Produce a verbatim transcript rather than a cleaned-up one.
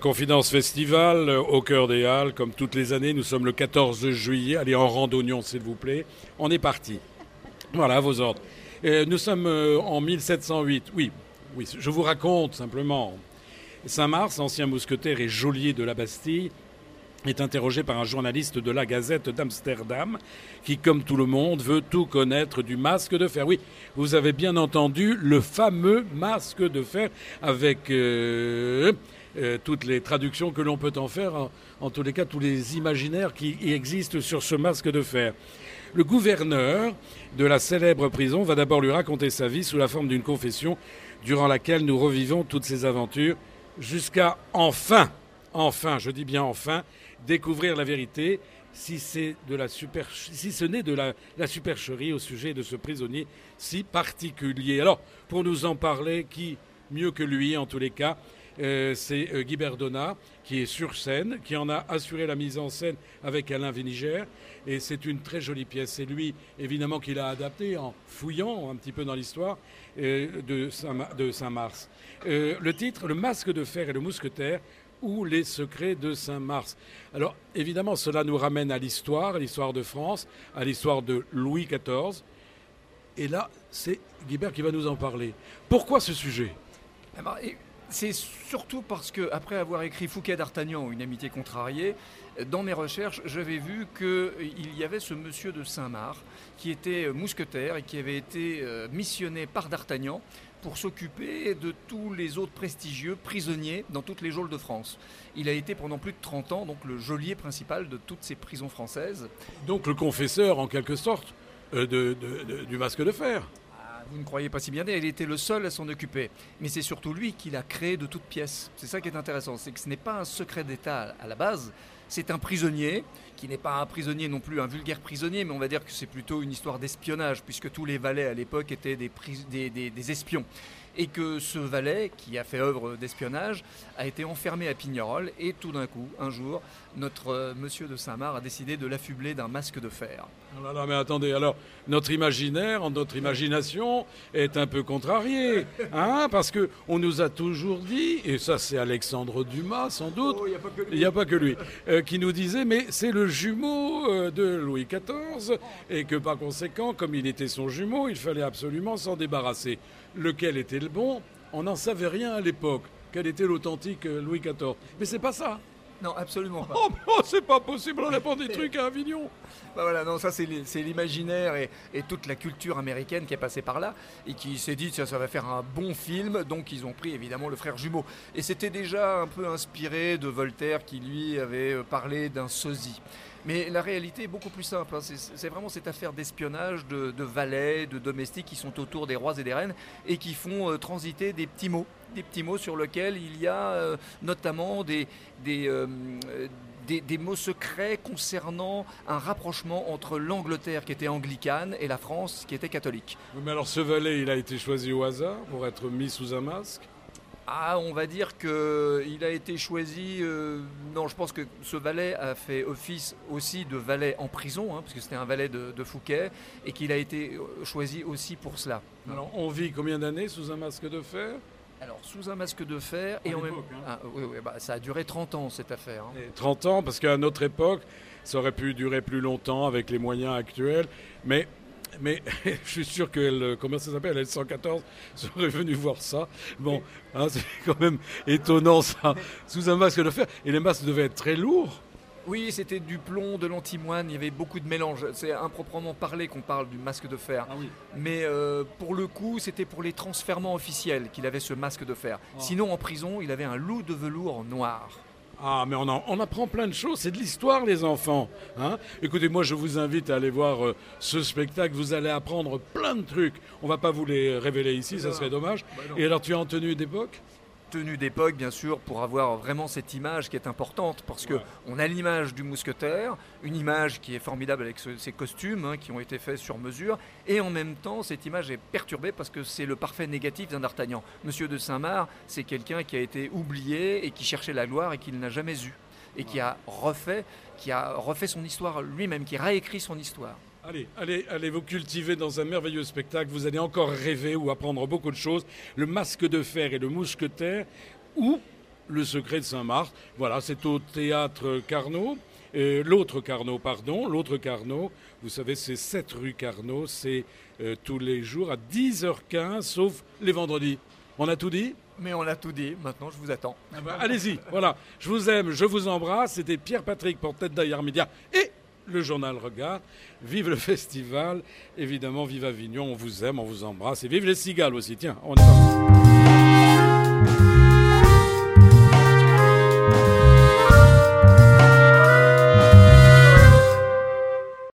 Confidence Festival, euh, au cœur des Halles, comme toutes les années. Nous sommes le quatorze juillet. Allez, en randonnion, s'il vous plaît. On est parti. Voilà, à vos ordres. Euh, nous sommes euh, en mille sept cent huit. Oui, oui, je vous raconte simplement. Saint-Mars, ancien mousquetaire et geôlier de la Bastille, est interrogé par un journaliste de la Gazette d'Amsterdam qui, comme tout le monde, veut tout connaître du masque de fer. Oui, vous avez bien entendu, le fameux masque de fer avec euh, euh, toutes les traductions que l'on peut en faire, en, en tous les cas, tous les imaginaires qui existent sur ce masque de fer. Le gouverneur de la célèbre prison va d'abord lui raconter sa vie sous la forme d'une confession durant laquelle nous revivons toutes ses aventures jusqu'à enfin, enfin, je dis bien enfin, découvrir la vérité, si, c'est de la super, si ce n'est de la, la supercherie au sujet de ce prisonnier si particulier. Alors, pour nous en parler, qui mieux que lui, en tous les cas, euh, c'est euh, Guy Berdona, qui est sur scène, qui en a assuré la mise en scène avec Alain Vénigère, et c'est une très jolie pièce. C'est lui, évidemment, qui l'a adapté en fouillant un petit peu dans l'histoire euh, de, Saint- de Saint-Mars. Euh, le titre, Le masque de fer et le mousquetaire, ou les secrets de Saint-Mars. Alors, évidemment, cela nous ramène à l'histoire, à l'histoire de France, à l'histoire de Louis quatorze. Et là, c'est Guibert qui va nous en parler. Pourquoi ce sujet ? Alors, et c'est surtout parce que, après avoir écrit Fouquet d'Artagnan, Une amitié contrariée, dans mes recherches, j'avais vu qu'il y avait ce monsieur de Saint-Mars qui était mousquetaire et qui avait été euh, missionné par d'Artagnan pour s'occuper de tous les autres prestigieux prisonniers dans toutes les geôles de France. Il a été pendant plus de trente ans donc le geôlier principal de toutes ces prisons françaises. Donc le confesseur, en quelque sorte, euh, de, de, de, du masque de fer. Ah, vous ne croyez pas si bien dire, il était le seul à s'en occuper. Mais c'est surtout lui qui l'a créé de toutes pièces. C'est ça qui est intéressant, c'est que ce n'est pas un secret d'État à la base, c'est un prisonnier, qui n'est pas un prisonnier non plus, un vulgaire prisonnier, mais on va dire que c'est plutôt une histoire d'espionnage, puisque tous les valets à l'époque étaient des, pris- des, des, des espions. Et que ce valet, qui a fait œuvre d'espionnage, a été enfermé à Pignerol, et tout d'un coup, un jour, notre euh, monsieur de Saint-Mars a décidé de l'affubler d'un masque de fer. Oh là là, mais attendez, alors, notre imaginaire, notre imagination est un peu contrariée, hein, parce qu'on nous a toujours dit, et ça c'est Alexandre Dumas sans doute, Oh, il n'y a pas que lui. il n'y a pas que lui, euh, qui nous disait, mais c'est le jumeau euh, de Louis quatorze, et que par conséquent, comme il était son jumeau, il fallait absolument s'en débarrasser. Lequel était le bon ? On n'en savait rien à l'époque. Quel était l'authentique euh, Louis quatorze ? Mais c'est pas ça. Non, absolument pas. Oh, oh, c'est pas possible, on apprend des trucs à Avignon. Bah voilà, non, ça c'est les- c'est l'imaginaire et, et toute la culture américaine qui est passée par là et qui s'est dit ça, ça va faire un bon film, donc ils ont pris évidemment le frère jumeau. Et c'était déjà un peu inspiré de Voltaire qui lui avait euh, parlé d'un sosie. Mais la réalité est beaucoup plus simple, hein. c'est, c'est vraiment cette affaire d'espionnage, de, de valets, de domestiques qui sont autour des rois et des reines et qui font euh, transiter des petits mots, des petits mots sur lesquels il y a euh, notamment des, des, euh, des, des mots secrets concernant un rapprochement entre l'Angleterre qui était anglicane et la France qui était catholique. Oui, mais alors ce valet, il a été choisi au hasard pour être mis sous un masque ? Ah, on va dire qu'il a été choisi... euh, non, je pense que ce valet a fait office aussi de valet en prison, hein, parce que c'était un valet de, de Fouquet, et qu'il a été choisi aussi pour cela. Alors, on vit combien d'années sous un masque de fer ? Alors, sous un masque de fer, et À en même... l'époque, hein. Ah, oui, oui, bah, ça a duré trente ans, cette affaire. hein. Et trente ans, parce qu'à notre époque, ça aurait pu durer plus longtemps avec les moyens actuels. Mais, mais je suis sûr que, elle, comment ça s'appelle, L cent quatorze serait venu voir ça. Bon, hein, c'est quand même étonnant ça, sous un masque de fer. Et les masques devaient être très lourds. Oui, c'était du plomb, de l'antimoine, il y avait beaucoup de mélange. C'est improprement parlé qu'on parle du masque de fer. Ah oui. Mais euh, pour le coup, c'était pour les transfèrements officiels qu'il avait ce masque de fer. Ah. Sinon, en prison, il avait un loup de velours noir. Ah, mais on, en- on apprend plein de choses. C'est de l'histoire, les enfants. Hein. Écoutez, moi, je vous invite à aller voir euh, ce spectacle. Vous allez apprendre plein de trucs. On va pas vous les révéler ici, ça serait dommage. Bah non. Et alors, tu es en tenue d'époque ? Tenue d'époque, bien sûr, pour avoir vraiment cette image qui est importante, parce que Ouais. on a l'image du mousquetaire, une image qui est formidable avec ce- ces costumes hein, qui ont été faits sur mesure, et en même temps, cette image est perturbée parce que c'est le parfait négatif d'un d'Artagnan. Monsieur de Saint-Mars, c'est quelqu'un qui a été oublié et qui cherchait la gloire et qu'il n'a jamais eu, et qui a refait, qui a refait son histoire lui-même, qui a réécrit son histoire. Allez, allez, allez vous cultiver dans un merveilleux spectacle. Vous allez encore rêver ou apprendre beaucoup de choses. Le masque de fer et le mousquetaire, ou Le secret de Saint-Marthe. Voilà, c'est au théâtre Carnot. Euh, l'autre Carnot, pardon. L'autre Carnot, vous savez, c'est sept rue Carnot. C'est euh, tous les jours à dix heures quinze, sauf les vendredis. On a tout dit ? Mais on a tout dit, maintenant je vous attends. Ah bah, allez-y, voilà. Je vous aime, je vous embrasse. C'était Pierre-Patrick pour Tête d'Ailleurs Média et le journal Regard. Vive le festival, évidemment, vive Avignon, on vous aime, on vous embrasse. Et vive les cigales aussi, tiens, on est parti.